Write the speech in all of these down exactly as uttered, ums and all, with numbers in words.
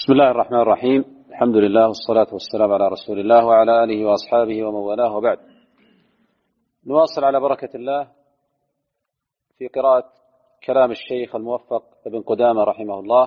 بسم الله الرحمن الرحيم. الحمد لله والصلاة والسلام على رسول الله وعلى آله وأصحابه ومن والاه، وبعد. نواصل على بركة الله في قراءة كلام الشيخ الموفق ابن قدامة رحمه الله،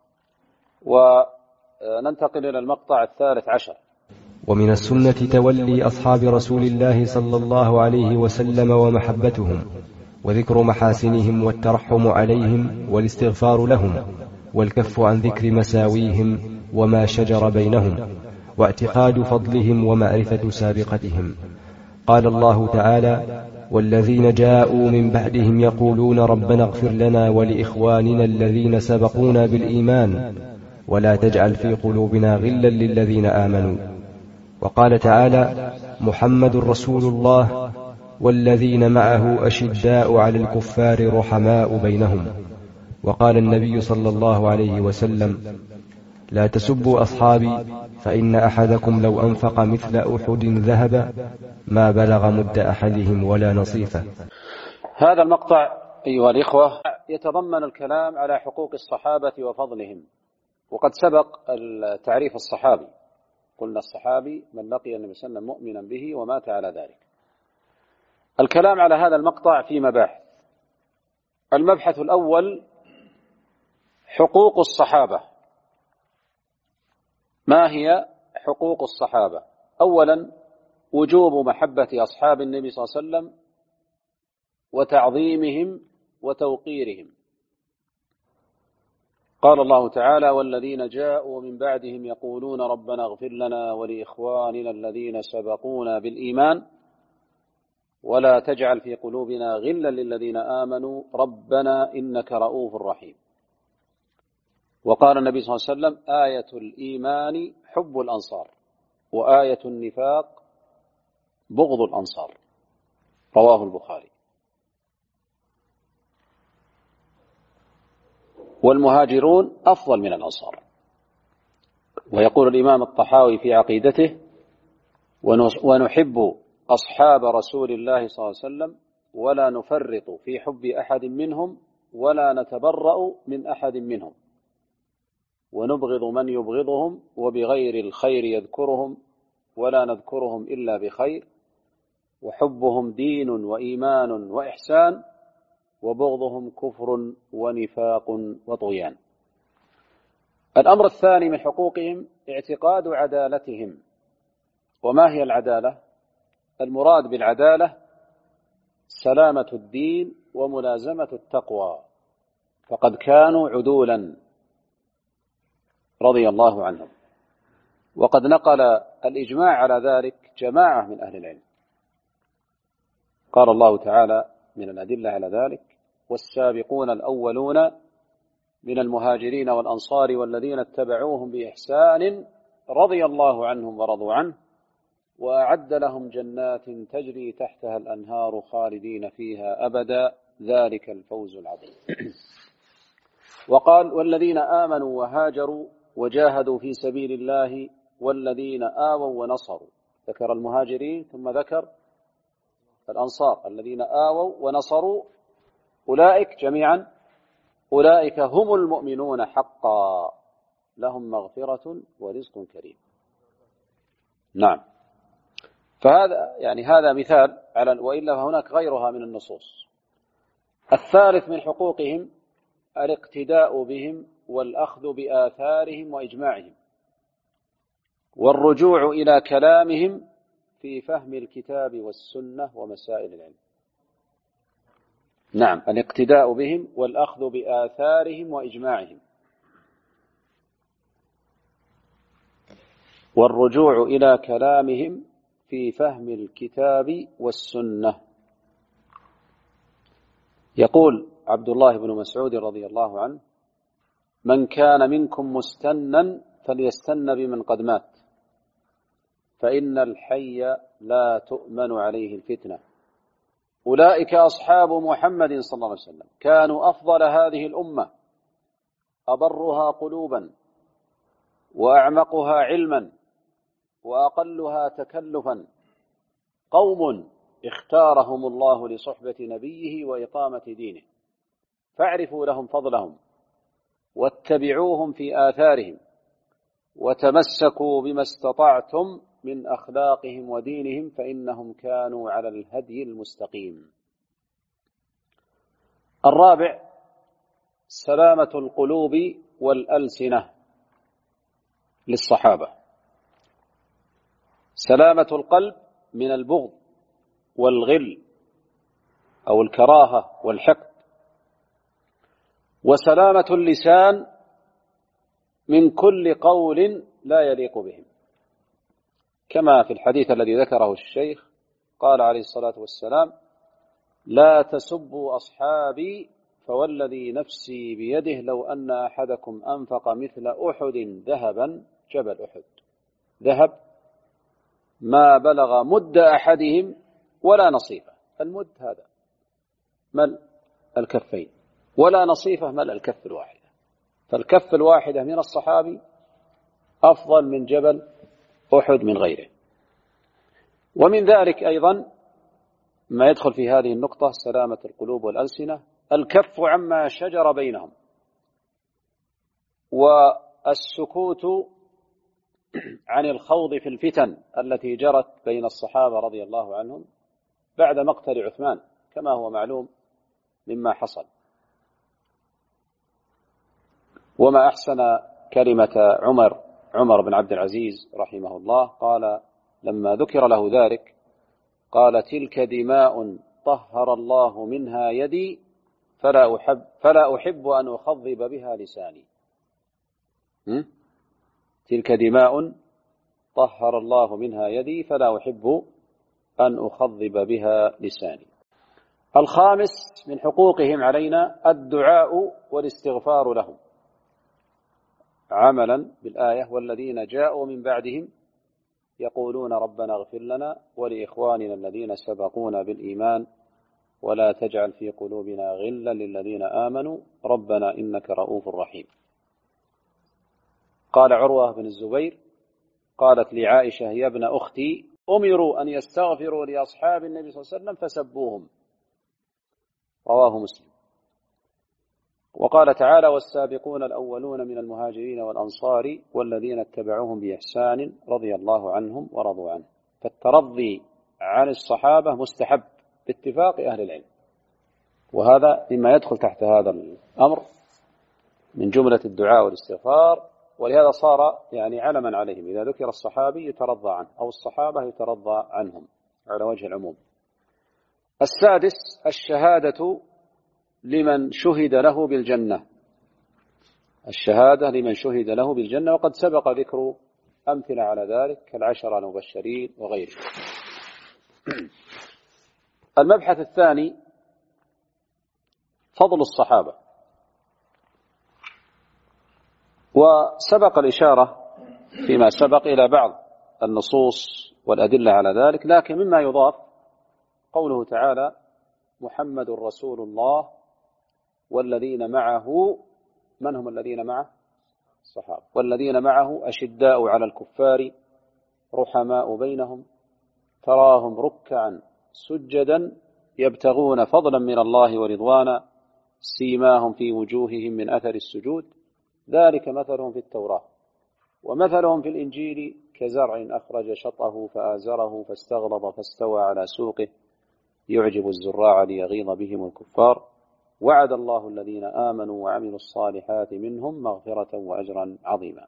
وننتقل إلى المقطع الثالث عشر. ومن السنة تولي أصحاب رسول الله صلى الله عليه وسلم ومحبتهم، وذكر محاسنهم والترحم عليهم والاستغفار لهم، والكف عن ذكر مساويهم وما شجر بينهم، واعتقاد فضلهم ومعرفة سابقتهم. قال الله تعالى: والذين جاءوا من بعدهم يقولون ربنا اغفر لنا ولإخواننا الذين سبقونا بالإيمان ولا تجعل في قلوبنا غلا للذين آمنوا. وقال تعالى: محمد رسول الله والذين معه أشداء على الكفار رحماء بينهم. وقال النبي صلى الله عليه وسلم: لا تسبوا أصحابي فإن أحدكم لو أنفق مثل أحد ذهب ما بلغ مد أحدهم ولا نصيفه. هذا المقطع أيها الإخوة يتضمن الكلام على حقوق الصحابة وفضلهم، وقد سبق التعريف الصحابي. قلنا الصحابي من لقي النبي صلى الله عليه وسلم مؤمنا به ومات على ذلك. الكلام على هذا المقطع في مباحث. المبحث الأول: حقوق الصحابة. ما هي حقوق الصحابة؟ أولا، وجوب محبة أصحاب النبي صلى الله عليه وسلم وتعظيمهم وتوقيرهم. قال الله تعالى: والذين جاءوا من بعدهم يقولون ربنا اغفر لنا ولإخواننا الذين سبقونا بالإيمان ولا تجعل في قلوبنا غلا للذين آمنوا ربنا إنك رؤوف رحيم. وقال النبي صلى الله عليه وسلم: آية الإيمان حب الأنصار وآية النفاق بغض الأنصار. رواه البخاري. والمهاجرون أفضل من الأنصار. ويقول الإمام الطحاوي في عقيدته: ونحب أصحاب رسول الله صلى الله عليه وسلم ولا نفرط في حب أحد منهم ولا نتبرأ من أحد منهم، ونبغض من يبغضهم وبغير الخير يذكرهم ولا نذكرهم إلا بخير، وحبهم دين وإيمان وإحسان، وبغضهم كفر ونفاق وطغيان. الأمر الثاني من حقوقهم: اعتقاد عدالتهم. وما هي العدالة؟ المراد بالعدالة سلامة الدين وملازمة التقوى، فقد كانوا عدولا رضي الله عنهم. وقد نقل الإجماع على ذلك جماعة من أهل العلم. قال الله تعالى من الأدلة على ذلك: والسابقون الأولون من المهاجرين والأنصار والذين اتبعوهم بإحسان رضي الله عنهم ورضوا عنه وأعد لهم جنات تجري تحتها الأنهار خالدين فيها أبدا ذلك الفوز العظيم. وقال: والذين آمنوا وهاجروا وجاهدوا في سبيل الله والذين آووا ونصروا. ذكر المهاجرين ثم ذكر الأنصار. الذين آووا ونصروا أولئك جميعا أولئك هم المؤمنون حقا لهم مغفرة ورزق كريم. نعم. فهذا يعني هذا مثال على، وإلا فهناك غيرها من النصوص. الثالث من حقوقهم: الاقتداء بهم والأخذ بآثارهم وإجماعهم، والرجوع إلى كلامهم في فهم الكتاب والسنة ومسائل العلم. نعم، الاقتداء بهم والأخذ بآثارهم وإجماعهم، والرجوع إلى كلامهم في فهم الكتاب والسنة. يقول عبد الله بن مسعود رضي الله عنه: من كان منكم مستنا فليستن بمن قد مات، فإن الحي لا تؤمن عليه الفتنة. أولئك أصحاب محمد صلى الله عليه وسلم، كانوا أفضل هذه الأمة، أبرها قلوبا وأعمقها علما وأقلها تكلفا، قوم اختارهم الله لصحبة نبيه وإقامة دينه، فاعرفوا لهم فضلهم واتبعوهم في آثارهم وتمسكوا بما استطعتم من أخلاقهم ودينهم فإنهم كانوا على الهدي المستقيم. الرابع سلامة القلوب والألسنة للصحابة. سلامة القلب من البغض والغل أو الكراهة والحقد، وسلامة اللسان من كل قول لا يليق بهم، كما في الحديث الذي ذكره الشيخ قال عليه الصلاة والسلام: لا تسبوا أصحابي فوالذي نفسي بيده لو أن أحدكم أنفق مثل أحد ذهبا جبل أحد ذهب ما بلغ مد أحدهم ولا نصيفه. المد هذا ملء الكفين، ولا نصيفه ملء الكف الواحدة، فالكف الواحدة من الصحابي أفضل من جبل أحد من غيره. ومن ذلك أيضا ما يدخل في هذه النقطة سلامة القلوب والألسنة الكف عما شجر بينهم، والسكوت عن الخوض في الفتن التي جرت بين الصحابة رضي الله عنهم بعد مقتل عثمان كما هو معلوم مما حصل. وما أحسن كلمة عمر عمر بن عبد العزيز رحمه الله، قال لما ذكر له ذلك قال: تلك دماء طهر الله منها يدي فلا أحب, فلا أحب أن أخضب بها لساني. م? تلك دماء طهر الله منها يدي فلا أحب أن أخضب بها لساني. الخامس من حقوقهم علينا الدعاء والاستغفار لهم، عملا بالآية: والذين جاءوا من بعدهم يقولون ربنا اغفر لنا ولإخواننا الذين سبقونا بالإيمان ولا تجعل في قلوبنا غلا للذين آمنوا ربنا إنك رؤوف رحيم. قال عروة بن الزبير: قالت لعائشة: يا ابن أختي أمروا أن يستغفروا لأصحاب النبي صلى الله عليه وسلم فسبوهم. رواه مسلم. وقال تعالى: والسابقون الأولون من المهاجرين والأنصار والذين اتبعوهم بإحسان رضي الله عنهم ورضوا عنه. فالترضي عن الصحابة مستحب باتفاق أهل العلم، وهذا مما يدخل تحت هذا الأمر من جملة الدعاء والاستغفار، ولهذا صار يعني علما عليهم، إذا ذكر الصحابي يترضى عنه أو الصحابة يترضى عنهم على وجه العموم. السادس الشهادة لمن شهد له بالجنة، الشهادة لمن شهد له بالجنة، وقد سبق ذكر أمثلة على ذلك كالعشرة المبشرين وغيره. المبحث الثاني فضل الصحابة، وسبق الإشارة فيما سبق إلى بعض النصوص والأدلة على ذلك، لكن مما يضاف قوله تعالى: محمد رسول الله والذين معه. من هم الذين معه؟ الصحابة. والذين معه أشداء على الكفار رحماء بينهم تراهم ركعا سجدا يبتغون فضلا من الله ورضوانا سيماهم في وجوههم من أثر السجود ذلك مثلهم في التوراة ومثلهم في الإنجيل كزرع أخرج شطأه فآزره فاستغلظ فاستوى على سوقه يعجب الزراع ليغيظ بهم الكفار وعد الله الذين آمنوا وعملوا الصالحات منهم مغفرة وأجرا عظيما.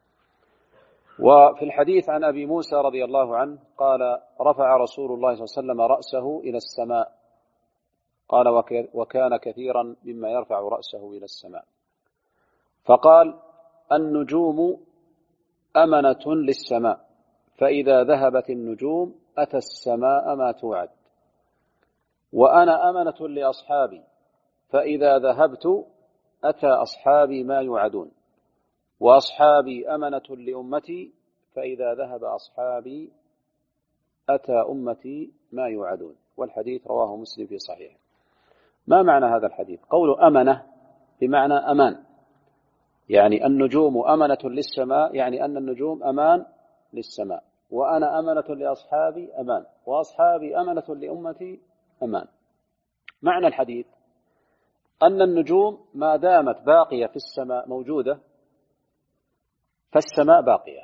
وفي الحديث عن أبي موسى رضي الله عنه قال: رفع رسول الله صلى الله عليه وسلم رأسه إلى السماء، قال: وكان كثيرا مما يرفع رأسه إلى السماء، فقال: النجوم أمنة للسماء، فإذا ذهبت النجوم أتى السماء ما توعد، وأنا أمنة لأصحابي، فإذا ذهبت أتى أصحابي ما يوعدون، وأصحابي أمنة لأمتي، فإذا ذهب أصحابي أتى أمتي ما يوعدون. والحديث رواه مسلم في صحيحه. ما معنى هذا الحديث؟ قول أمنة بمعنى أمان، يعني النجوم أمنة للسماء، يعني أن النجوم أمان للسماء، وأنا أمنة لأصحابي أمان، وأصحابي أمنة لأمتي أمان. معنى الحديث أن النجوم ما دامت باقية في السماء موجودة فالسماء باقية،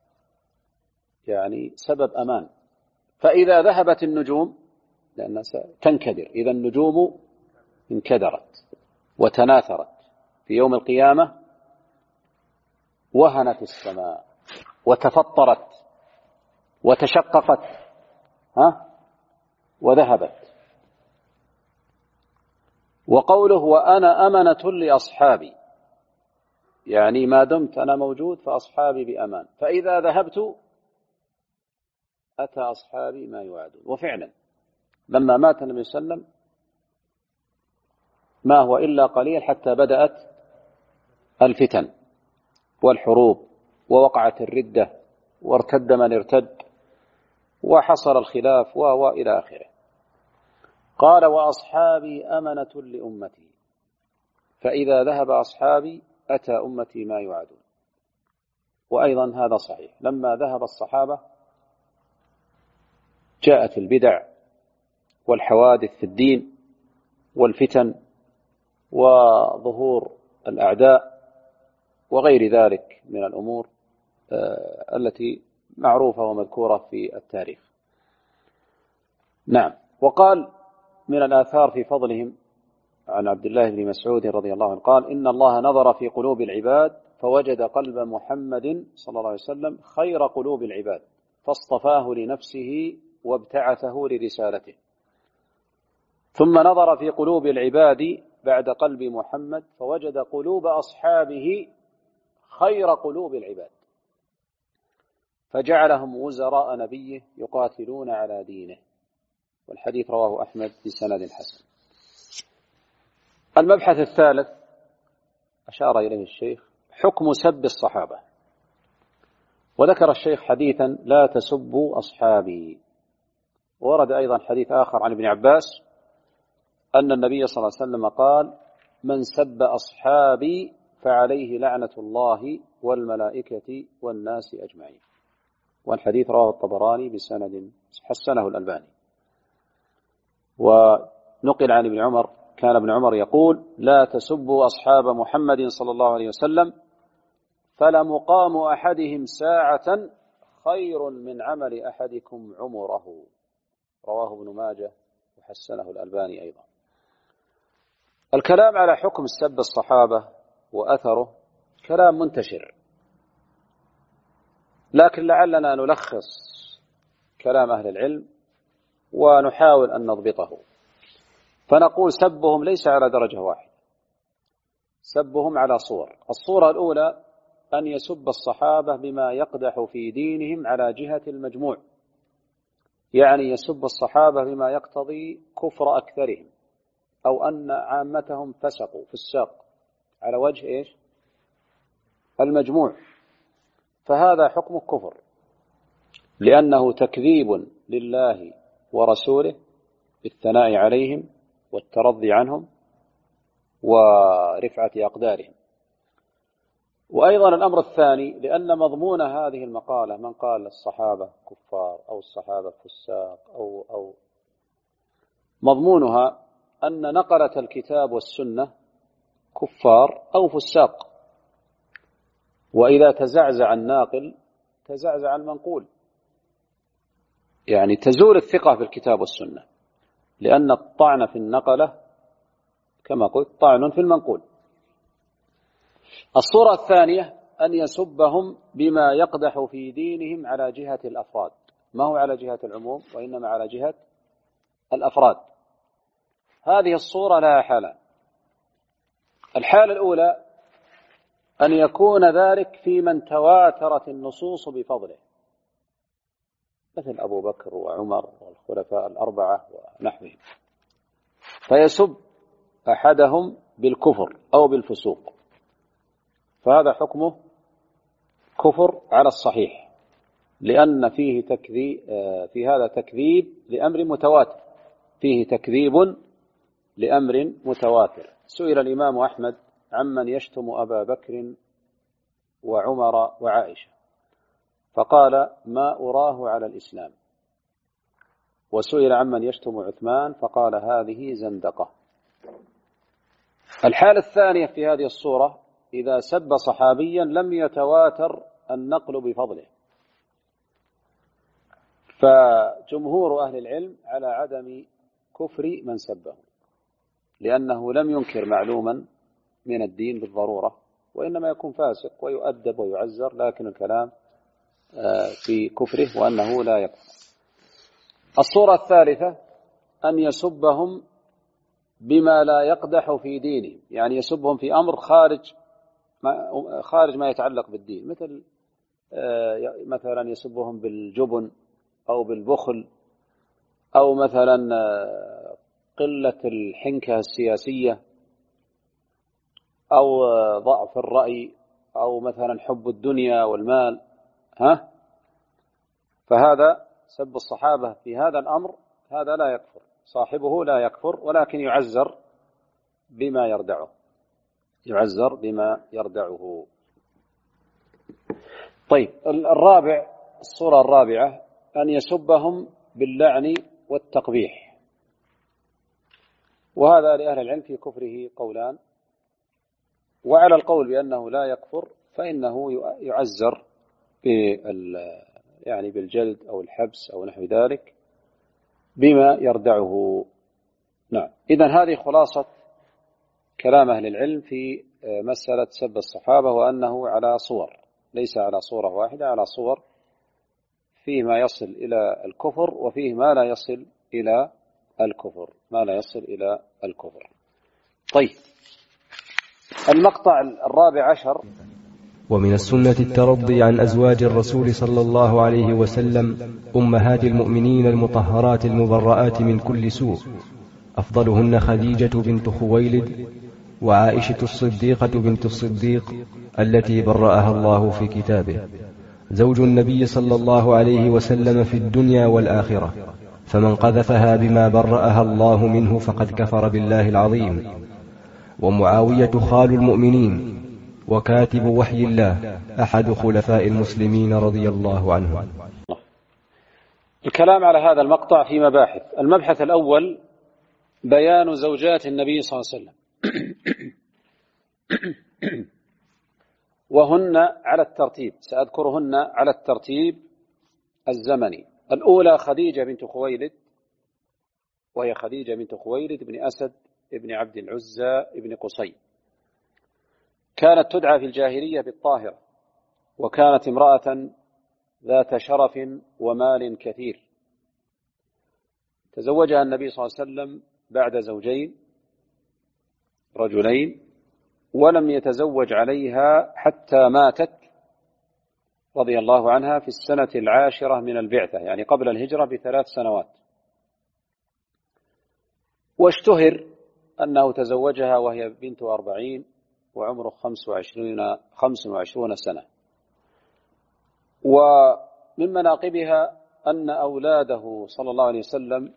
يعني سبب أمان. فإذا ذهبت النجوم، لأنها تنكدر، إذا النجوم انكدرت وتناثرت في يوم القيامة، وهنت السماء وتفطرت وتشققت ها وذهبت. وقوله وأنا أمنة لأصحابي، يعني ما دمت أنا موجود فأصحابي بأمان، فإذا ذهبت أتى أصحابي ما يوعدون. وفعلا لما مات النبي صلى الله عليه وسلم ما هو إلا قليل حتى بدأت الفتن والحروب، ووقعت الردة، وارتد من ارتد، وحصل الخلاف وإلى آخره. قال وأصحابي أمنة لأمتي، فإذا ذهب أصحابي أتى أمتي ما يوعدون. وأيضا هذا صحيح، لما ذهب الصحابة جاءت البدع والحوادث في الدين والفتن وظهور الأعداء وغير ذلك من الأمور التي معروفة ومذكورة في التاريخ. نعم. وقال من الآثار في فضلهم عن عبد الله بن مسعود رضي الله عنه قال إن الله نظر في قلوب العباد فوجد قلب محمد صلى الله عليه وسلم خير قلوب العباد فاصطفاه لنفسه وابتعثه لرسالته، ثم نظر في قلوب العباد بعد قلب محمد فوجد قلوب أصحابه خير قلوب العباد فجعلهم وزراء نبيه يقاتلون على دينه. والحديث رواه أحمد بسند حسن. المبحث الثالث أشار إليه الشيخ حكم سب الصحابة. وذكر الشيخ حديثا لا تسبوا أصحابي. ورد أيضا حديث آخر عن ابن عباس أن النبي صلى الله عليه وسلم قال من سب أصحابي فعليه لعنة الله والملائكة والناس أجمعين. والحديث رواه الطبراني بسند حسنه الألباني. ونقل عن ابن عمر كان ابن عمر يقول لا تسبوا أصحاب محمد صلى الله عليه وسلم فلمقام أحدهم ساعة خير من عمل أحدكم عمره. رواه ابن ماجه وحسنه الألباني أيضا. الكلام على حكم سب الصحابة وأثره كلام منتشر، لكن لعلنا نلخص كلام أهل العلم ونحاول أن نضبطه. فنقول سبهم ليس على درجة واحدة، سبهم على صور. الصورة الأولى أن يسب الصحابة بما يقدح في دينهم على جهة المجموع، يعني يسب الصحابة بما يقتضي كفر أكثرهم أو أن عامتهم فسقوا فساق على وجه إيش؟ المجموع، فهذا حكم كفر لأنه تكذيب لله ورسوله بالثناء عليهم والترضي عنهم ورفعة أقدارهم. وأيضا الأمر الثاني لأن مضمون هذه المقالة من قال الصحابة كفار أو الصحابة فساق أو أو مضمونها أن نقلة الكتاب والسنة كفار أو فساق، وإذا تزعزع الناقل تزعزع المنقول، يعني تزول الثقة في الكتاب والسنة، لأن الطعن في النقلة كما قلت طعن في المنقول. الصورة الثانية أن يسبهم بما يقدح في دينهم على جهة الأفراد، ما هو على جهة العموم وإنما على جهة الأفراد. هذه الصورة لها حالان. الحالة الأولى أن يكون ذلك في من تواترت النصوص بفضله، مثل أبو بكر وعمر والخلفاء الأربعة ونحوهم، فيسب أحدهم بالكفر أو بالفسوق، فهذا حكمه كفر على الصحيح، لأن فيه تكذيب، في هذا تكذيب لأمر متواتر، فيه تكذيب لأمر متواتر. سئل الإمام أحمد عمن يشتم أبا بكر وعمر وعائشة فقال ما أراه على الإسلام. وسئل عمن يشتم عثمان فقال هذه زندقة. الحالة الثانية في هذه الصورة إذا سب صحابيا لم يتواتر النقل بفضله. فجمهور أهل العلم على عدم كفر من سبه، لأنه لم ينكر معلوما من الدين بالضرورة، وإنما يكون فاسق ويؤدب ويعزر، لكن الكلام في كفره وأنه لا يكفر. الصورة الثالثة أن يسبهم بما لا يقدح في دينهم، يعني يسبهم في أمر خارج ما, خارج ما يتعلق بالدين، مثل مثلا يسبهم بالجبن أو بالبخل، أو مثلا قلة الحنكة السياسية، أو ضعف الرأي، أو مثلا حب الدنيا والمال، ها فهذا سب الصحابة في هذا الأمر هذا لا يكفر، صاحبه لا يكفر، ولكن يعزر بما يردعه، يعزر بما يردعه. طيب، الرابع، الصورة الرابعة أن يسبهم باللعن والتقبيح، وهذا لأهل العلم في كفره قولان، وعلى القول بأنه لا يكفر فإنه يعزر يعني بالجلد أو الحبس أو نحو ذلك بما يردعه. نعم، إذن هذه خلاصة كلام أهل العلم في مسألة سب الصحابة، وأنه على صور، ليس على صورة واحدة، على صور، فيه ما يصل إلى الكفر وفيه ما لا يصل إلى الكفر، ما لا يصل إلى الكفر. طيب، المقطع الرابع عشر: ومن السنة الترضي عن أزواج الرسول صلى الله عليه وسلم أمهات المؤمنين المطهرات المبرآت من كل سوء، أفضلهن خديجة بنت خويلد، وعائشة الصديقة بنت الصديق التي برأها الله في كتابه، زوج النبي صلى الله عليه وسلم في الدنيا والآخرة، فمن قذفها بما برأها الله منه فقد كفر بالله العظيم. ومعاوية خال المؤمنين وكاتب وحي الله، أحد خلفاء المسلمين رضي الله عنه. الكلام على هذا المقطع في مباحث. المبحث الأول بيان زوجات النبي صلى الله عليه وسلم، وهن على الترتيب، سأذكرهن على الترتيب الزمني. الأولى خديجة بنت خويلد، وهي خديجة بنت خويلد بن أسد ابن عبد العزى ابن قصي، كانت تدعى في الجاهلية بالطاهرة، وكانت امرأة ذات شرف ومال كثير. تزوجها النبي صلى الله عليه وسلم بعد زوجين رجلين، ولم يتزوج عليها حتى ماتت رضي الله عنها في السنة العاشرة من البعثة، يعني قبل الهجرة بثلاث سنوات. واشتهر أنه تزوجها وهي بنت أربعين وعمره خمس وعشرين, خمس وعشرون سنة. ومن مناقبها أن أولاده صلى الله عليه وسلم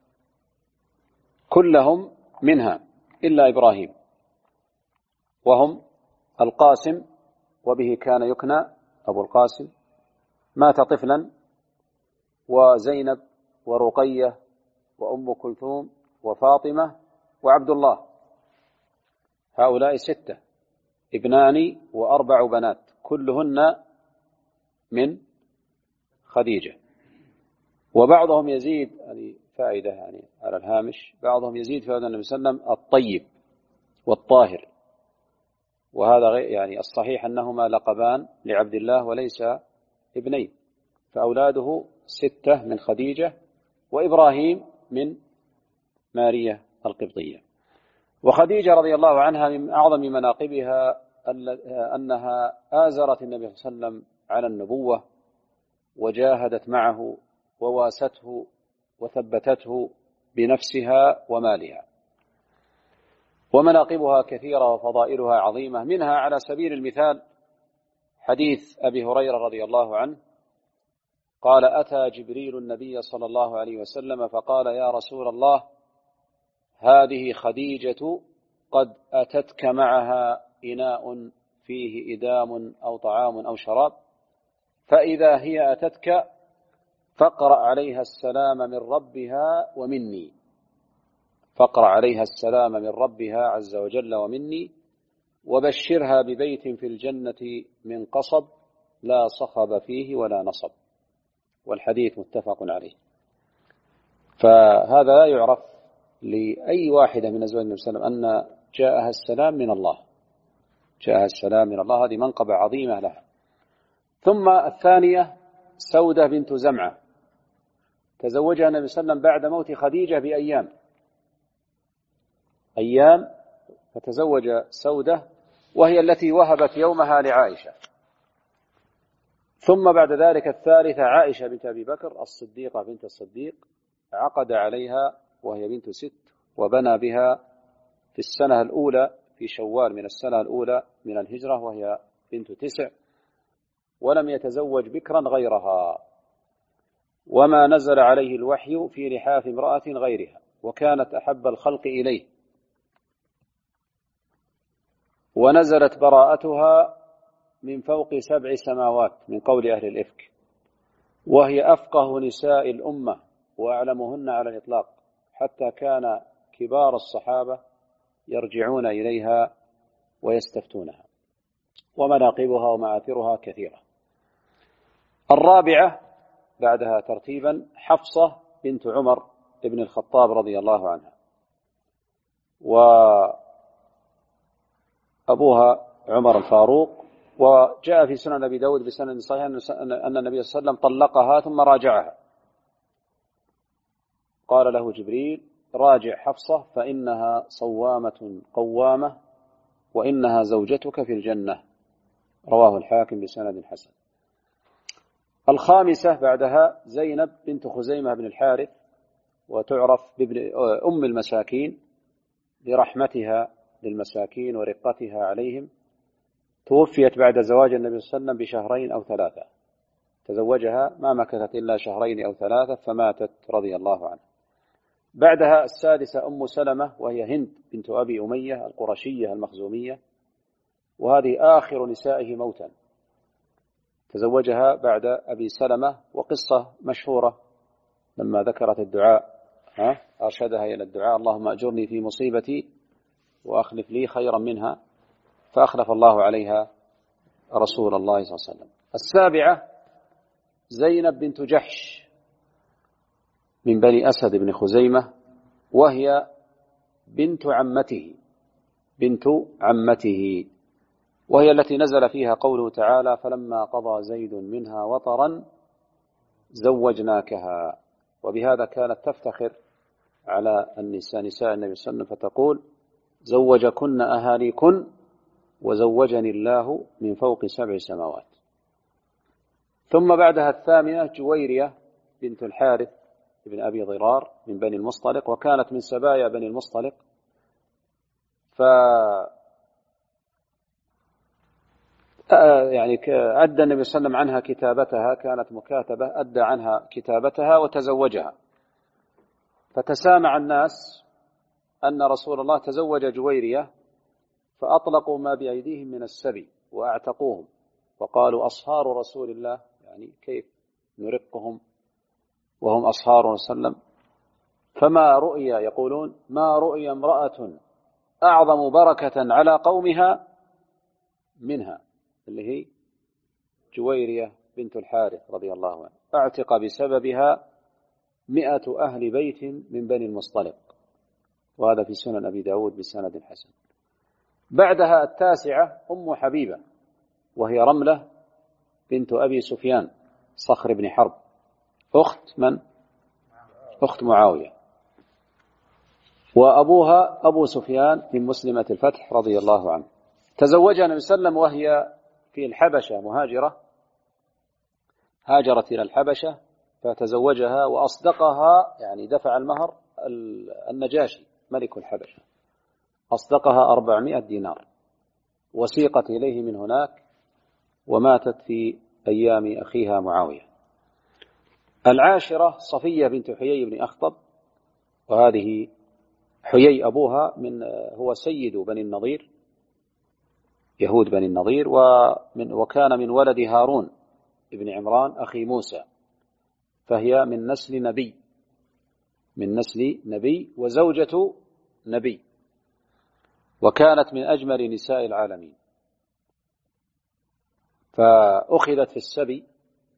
كلهم منها إلا إبراهيم، وهم القاسم، وبه كان يكنى أبو القاسم، مات طفلا، وزينب ورقية وأم كلثوم وفاطمة وعبد الله، هؤلاء ستة، ابنان وأربع بنات، كلهن من خديجة. وبعضهم يزيد، يعني فائدة يعني على الهامش، بعضهم يزيد في هذا النبي صلى الله عليه وسلم الطيب والطاهر، وهذا غير يعني الصحيح أنهما لقبان لعبد الله وليس ابنين، فأولاده ستة من خديجة، وإبراهيم من ماريا القبطية. وخديجة رضي الله عنها من أعظم مناقبها أنها آزرت النبي صلى الله عليه وسلم على النبوة، وجاهدت معه وواسته وثبتته بنفسها ومالها. ومناقبها كثيرة وفضائلها عظيمة، منها على سبيل المثال حديث أبي هريرة رضي الله عنه قال: أتى جبريل النبي صلى الله عليه وسلم فقال: يا رسول الله، هذه خديجة قد أتتك معها إناء فيه إدام أو طعام أو شراب، فإذا هي أتتك فاقرأ عليها السلام من ربها ومني، فاقرأ عليها السلام من ربها عز وجل ومني، وبشرها ببيت في الجنة من قصب لا صخب فيه ولا نصب، والحديث متفق عليه. فهذا لا يعرف لأي واحدة من أزواج النبي صلى الله عليه وسلم أن جاءها السلام من الله، جاءها السلام من الله، هذه منقبة عظيمة لها. ثم الثانية سودة بنت زمعة، تزوجها النبي صلى الله عليه وسلم بعد موت خديجة بأيام أيام فتزوج سودة، وهي التي وهبت يومها لعائشة. ثم بعد ذلك الثالثة عائشة بنت أبي بكر الصديقة بنت الصديق، عقد عليها وهي بنت ست، وبنى بها في السنة الأولى في شوال من السنة الأولى من الهجرة وهي بنت تسع، ولم يتزوج بكرا غيرها، وما نزل عليه الوحي في لحاف امرأة غيرها، وكانت أحب الخلق إليه، ونزلت براءتها من فوق سبع سماوات من قول أهل الإفك، وهي أفقه نساء الأمة وأعلمهن على الإطلاق، حتى كان كبار الصحابة يرجعون إليها ويستفتونها، ومناقبها ومآثرها كثيرة. الرابعة بعدها ترتيبا حفصة بنت عمر بن الخطاب رضي الله عنها، وأبوها عمر الفاروق. وجاء في سنن أبي داود بسند صحيح أن النبي صلى الله عليه وسلم طلقها ثم راجعها، قال له جبريل: راجع حفصة فإنها صوامة قوامة وإنها زوجتك في الجنة، رواه الحاكم بسند حسن. الخامسة بعدها زينب بنت خزيمة بن الحارث، وتعرف بابن أم المساكين لرحمتها للمساكين ورقتها عليهم، توفيت بعد زواج النبي صلى الله عليه وسلم بشهرين أو ثلاثة، تزوجها ما مكثت إلا شهرين أو ثلاثة فماتت رضي الله عنها. بعدها السادسة أم سلمة، وهي هند بنت أبي أمية القرشية المخزومية، وهذه آخر نسائه موتا، تزوجها بعد أبي سلمة. وقصة مشهورة لما ذكرت الدعاء ها أرشدها إلى الدعاء: اللهم أجرني في مصيبتي وأخلف لي خيرا منها، فأخلف الله عليها رسول الله صلى الله عليه وسلم. السابعة زينب بنت جحش من بني أسد بن خزيمة، وهي بنت عمته بنت عمته وهي التي نزل فيها قوله تعالى: فلما قضى زيد منها وطرا زوجناكها. وبهذا كانت تفتخر على النساء نساء النبي صلى الله عليه وسلم فتقول: زوجكن أهاليكن وزوجني الله من فوق سبع سماوات. ثم بعدها الثامنة جويرية بنت الحارث بن أبي ضرار من بني المصطلق، وكانت من سبايا بني المصطلق، ف يعني أدى النبي صلى الله عليه وسلم عنها كتابتها، كانت مكاتبة، أدى عنها كتابتها وتزوجها. فتسامع الناس أن رسول الله تزوج جويرية، فأطلقوا ما بأيديهم من السبي وأعتقوهم، وقالوا: أصهار رسول الله، يعني كيف نرقهم وهم أصهار رسول الله. فما رؤي، يقولون: ما رؤي امرأة أعظم بركة على قومها منها، اللي هي جويرية بنت الحارث رضي الله عنها، اعتق بسببها مئة أهل بيت من بني المصطلق، وهذا في سنن أبي داود بسند حسن. بعدها التاسعة أم حبيبة، وهي رملة بنت أبي سفيان صخر بن حرب، أخت من؟ أخت معاوية، وأبوها أبو سفيان من مسلمة الفتح رضي الله عنه. تزوجها النبي صلى الله عليه وسلم وهي في الحبشة مهاجرة، هاجرت إلى الحبشة فتزوجها وأصدقها، يعني دفع المهر النجاشي ملك الحبشة، أصدقها أربعمائة دينار، وسيقت إليه من هناك، وماتت في أيام أخيها معاوية. العاشرة صفية بنت حيي بن أخطب، وهذه حيي أبوها من هو سيد بني النضير، يهود بني النضير، ومن وكان من ولد هارون ابن عمران أخي موسى، فهي من نسل نبي من نسل نبي وزوجة نبي، وكانت من أجمل نساء العالمين. فأخذت في السبي،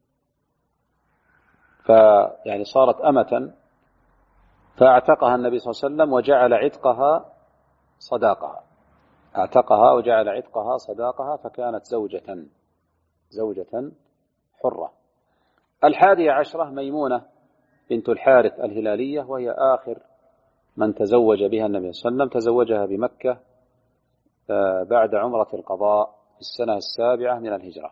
فيعني صارت أمة، فاعتقها النبي صلى الله عليه وسلم وجعل عتقها صداقها، اعتقها وجعل عتقها صداقها، فكانت زوجة زوجة حرة. الحادية عشرة ميمونة بنت الحارث الهلالية، وهي آخر من تزوج بها النبي صلى الله عليه وسلم، تزوجها بمكة بعد عمرة القضاء في السنة السابعة من الهجرة،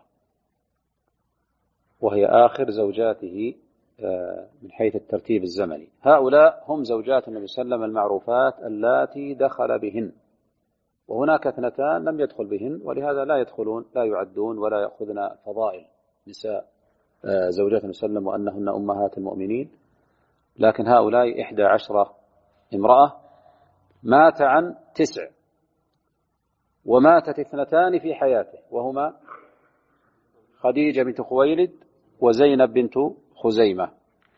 وهي آخر زوجاته من حيث الترتيب الزمني. هؤلاء هم زوجات النبي صلى الله عليه وسلم المعروفات اللاتي دخل بهن، وهناك اثنتان لم يدخل بهن، ولهذا لا يدخلون، لا يعدون ولا يأخذن فضائل نساء زوجات النبي صلى الله عليه وسلم وأنهن أمهات المؤمنين. لكن هؤلاء إحدى عشرة امرأة، مات عن تسع، وماتت اثنتان في حياته، وهما خديجة بنت خويلد وزينب بنت خزيمة.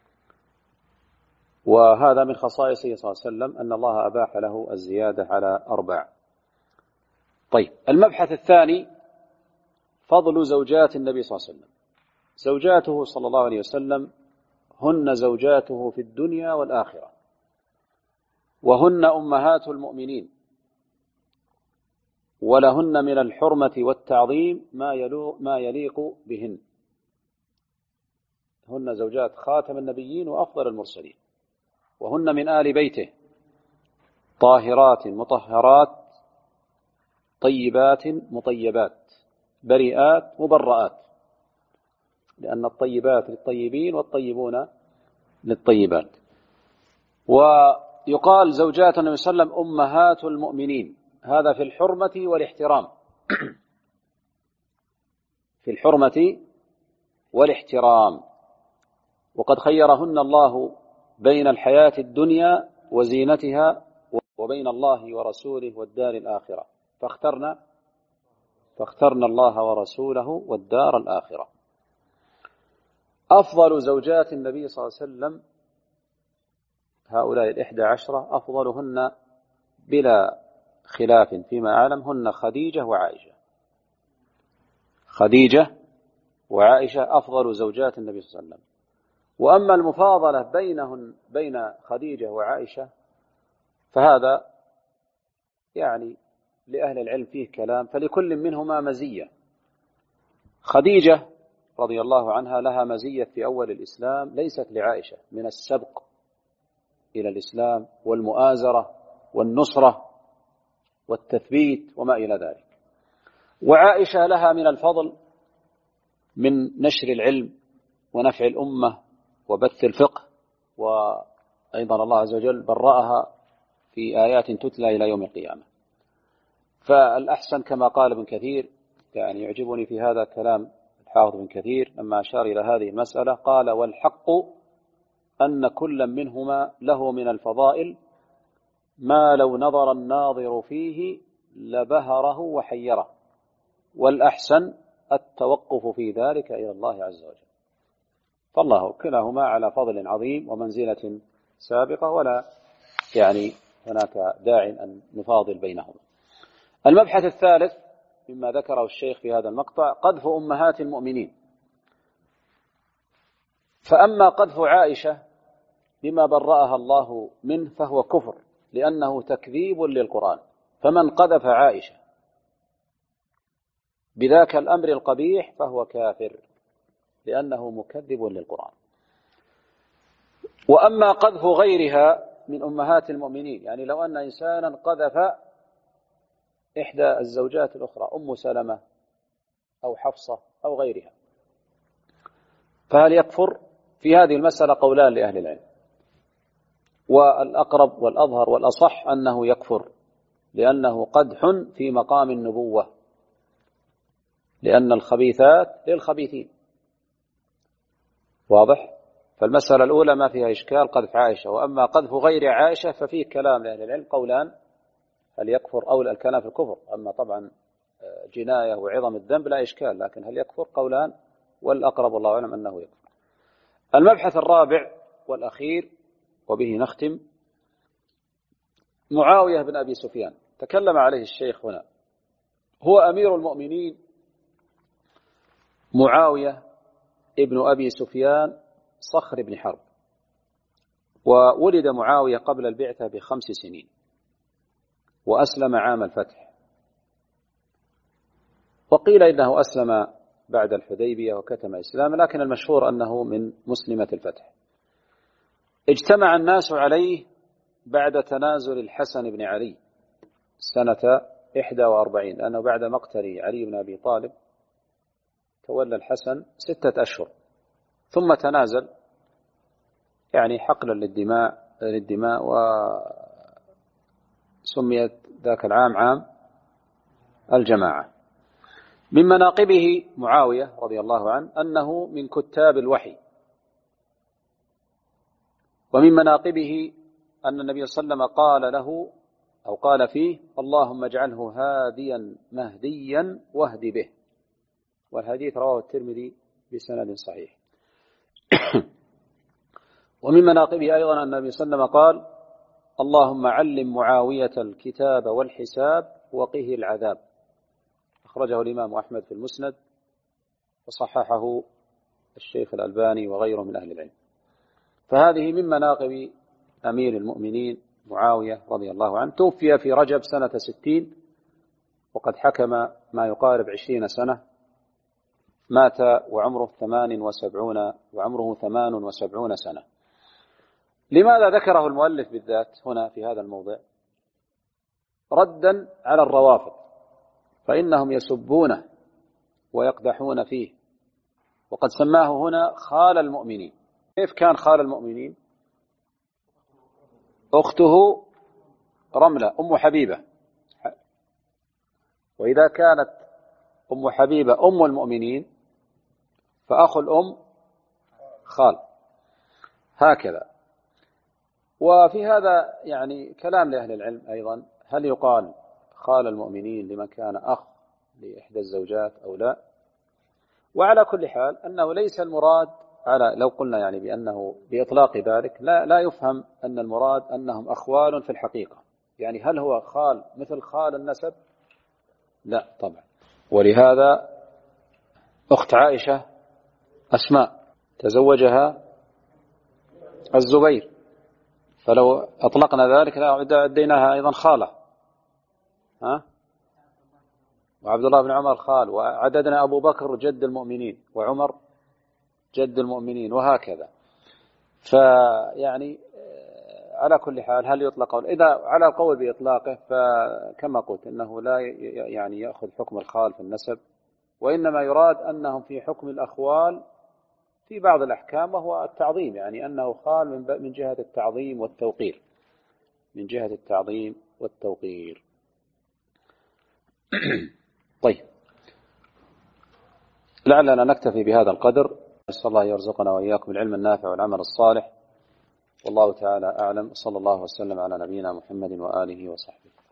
وهذا من خصائصه صلى الله عليه وسلم أن الله أباح له الزيادة على أربع. طيب، المبحث الثاني فضل زوجات النبي صلى الله عليه وسلم. زوجاته صلى الله عليه وسلم هن زوجاته في الدنيا والآخرة، وهن أمهات المؤمنين، ولهن من الحرمة والتعظيم ما يليق بهن. هن زوجات خاتم النبيين وأفضل المرسلين، وهن من آل بيته، طاهرات مطهرات طيبات مطيبات بريئات مبرآت، لأن الطيبات للطيبين والطيبون للطيبات. ويقال زوجات النبي صلى الله عليه وسلم أمهات المؤمنين، هذا في الحرمة والاحترام في الحرمة والاحترام. وقد خيرهن الله بين الحياة الدنيا وزينتها وبين الله ورسوله والدار الآخرة، فاخترنا فاخترنا الله ورسوله والدار الآخرة. أفضل زوجات النبي صلى الله عليه وسلم هؤلاء الإحدى عشرة، أفضلهن بلا خلاف فيما أعلم هن خديجة وعائشة. خديجة وعائشة أفضل زوجات النبي صلى الله عليه وسلم. وأما المفاضلة بينهن بين خديجة وعائشة فهذا يعني لأهل العلم فيه كلام، فلكل منهما مزية. خديجة رضي الله عنها لها مزية في أول الإسلام ليست لعائشة، من السبق إلى الإسلام والمؤازرة والنصرة والتثبيت وما إلى ذلك. وعائشة لها من الفضل من نشر العلم ونفع الأمة وبث الفقه، وأيضا الله عز وجل برأها في آيات تتلى إلى يوم القيامة. فالأحسن كما قال ابن كثير، يعني يعجبني في هذا كلام الحافظ ابن كثير لما أشار إلى هذه المسألة، قال: والحق أن كل منهما له من الفضائل ما لو نظر الناظر فيه لبهره وحيره، والأحسن التوقف في ذلك إلى الله عز وجل. فالله كلاهما على فضل عظيم ومنزلة سابقة، ولا يعني هناك داع أن نفاضل بينهما. المبحث الثالث مما ذكره الشيخ في هذا المقطع قذف أمهات المؤمنين. فأما قذف عائشة بما برأها الله منه فهو كفر، لأنه تكذيب للقرآن. فمن قذف عائشة بذاك الأمر القبيح فهو كافر، لأنه مكذب للقرآن. وأما قذف غيرها من أمهات المؤمنين، يعني لو أن إنسانا قذف إحدى الزوجات الأخرى، أم سلمة أو حفصة أو غيرها، فهل يكفر؟ في هذه المسألة قولان لأهل العلم، والأقرب والأظهر والأصح أنه يكفر، لأنه قدح في مقام النبوة، لأن الخبيثات للخبيثين. واضح؟ فالمسألة الأولى ما فيها إشكال، قذف عائشة. وأما قذف غير عائشة ففيه كلام لأهل العلم، قولان: هل يكفر؟ أو الكلام في الكفر. أما طبعا جناية وعظم الذنب لا إشكال، لكن هل يكفر؟ قولان، والأقرب والله أعلم أنه يكفر. المبحث الرابع والأخير وبه نختم، معاوية بن أبي سفيان تكلم عليه الشيخ هنا. هو أمير المؤمنين معاوية ابن أبي سفيان صخر بن حرب، وولد معاوية قبل البعثة بخمس سنين، وأسلم عام الفتح، وقيل إنه أسلم بعد الحديبية وكتم إسلام، لكن المشهور أنه من مسلمة الفتح. اجتمع الناس عليه بعد تنازل الحسن بن علي سنة إحدى وأربعين، لأنه بعد مقتل علي بن أبي طالب تولى الحسن ستة أشهر ثم تنازل، يعني حقلا للدماء للدماء وسميت ذاك العام عام الجماعة. من مناقبه معاوية رضي الله عنه أنه من كتاب الوحي، ومن مناقبه أن النبي صلى الله عليه وسلم قال له أو قال فيه: اللهم اجعله هاديا مهديا واهد به، والحديث رواه الترمذي بسند صحيح. ومن مناقبه أيضا أن النبي صلى الله عليه وسلم قال: اللهم علم معاوية الكتاب والحساب وقه العذاب، أخرجه الإمام أحمد في المسند وصححه الشيخ الألباني وغيره من أهل العلم. فهذه من مناقب أمير المؤمنين معاوية رضي الله عنه. توفي في رجب سنة ستين، وقد حكم ما يقارب عشرين سنة، مات وعمره ثمان وسبعون وعمره ثمان وسبعون سنة. لماذا ذكره المؤلف بالذات هنا في هذا الموضع؟ ردا على الروافض، فإنهم يسبونه ويقدحون فيه، وقد سماه هنا خال المؤمنين. كيف كان خال المؤمنين؟ أخته رملة أم حبيبة، وإذا كانت أم حبيبة أم المؤمنين فأخو الأم خال، هكذا. وفي هذا يعني كلام لأهل العلم أيضا، هل يقال خال المؤمنين لمن كان أخ لإحدى الزوجات أو لا؟ وعلى كل حال أنه ليس المراد، على لو قلنا يعني بأنه بإطلاق ذلك لا, لا يفهم أن المراد أنهم أخوال في الحقيقة، يعني هل هو خال مثل خال النسب؟ لا طبعا. ولهذا أخت عائشة أسماء تزوجها الزبير، فلو أطلقنا ذلك لأديناها أيضا خالة، ها؟ وعبد الله بن عمر خال، وعددنا أبو بكر جد المؤمنين، وعمر جد المؤمنين، وهكذا. فيعني على كل حال هل يطلق؟ إذا على القول بإطلاقه فكما قلت إنه لا يعني يأخذ حكم الخال في النسب، وإنما يراد أنهم في حكم الأخوال في بعض الأحكام، وهو التعظيم، يعني أنه خال من جهة التعظيم والتوقير، من جهة التعظيم والتوقير. طيب، لعلنا نكتفي بهذا القدر. نسأل الله يرزقنا وإياكم العلم النافع والعمل الصالح، والله تعالى أعلم. صلى الله وسلم على نبينا محمد وآله وصحبه.